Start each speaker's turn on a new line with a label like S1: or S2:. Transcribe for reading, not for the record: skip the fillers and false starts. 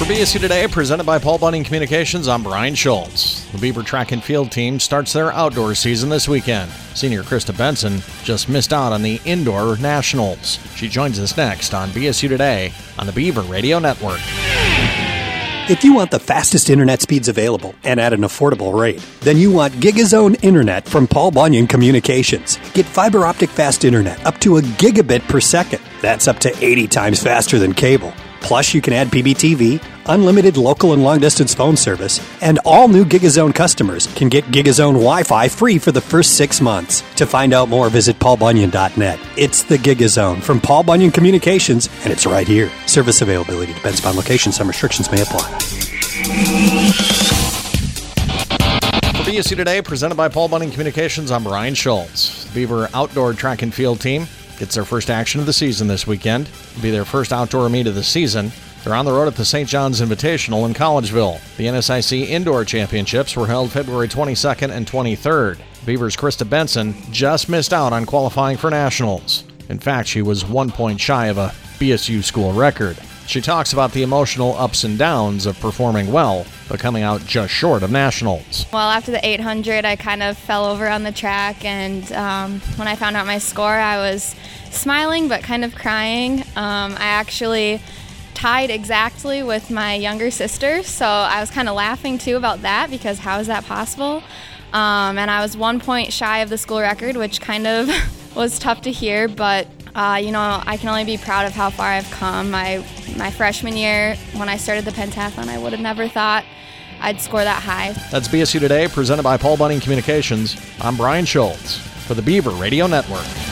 S1: BSU Today, presented by Paul Bunyan Communications, I'm Brian Schultz. The Beaver track and field team starts their outdoor season this weekend. Senior Krista Benson just missed out on the indoor nationals. She joins us next on BSU Today on the Beaver Radio Network.
S2: If you want the fastest internet speeds available and at an affordable rate, then you want GigaZone Internet from Paul Bunyan Communications. Get fiber optic fast internet up to a gigabit per second. That's up to 80 times faster than cable. Plus, you can add PBTV, unlimited local and long-distance phone service, and all new GigaZone customers can get GigaZone Wi-Fi free for the first 6 months. To find out more, visit paulbunyan.net. It's the GigaZone from Paul Bunyan Communications, and it's right here. Service availability depends upon location. Some restrictions may apply.
S1: For BSU Today, presented by Paul Bunyan Communications, I'm Brian Schultz. The Beaver outdoor track and field team gets their first action of the season this weekend. It'll be their first outdoor meet of the season. They're on the road at the St. John's Invitational in Collegeville. The NSIC Indoor Championships were held February 22nd and 23rd. Beaver's Krista Benson just missed out on qualifying for nationals. In fact, she was 1 point shy of a BSU school record. She talks about the emotional ups and downs of performing well, but coming out just short of nationals.
S3: Well, after the 800, I kind of fell over on the track, and when I found out my score, I was smiling but kind of crying. I actually tied exactly with my younger sister, so I was kind of laughing too about that because how is that possible? And I was 1 point shy of the school record, which kind of was tough to hear, but I can only be proud of how far I've come. My freshman year, when I started the pentathlon, I would have never thought I'd score that high.
S1: That's BSU Today, presented by Paul Bunyan Communications. I'm Brian Schultz for the Beaver Radio Network.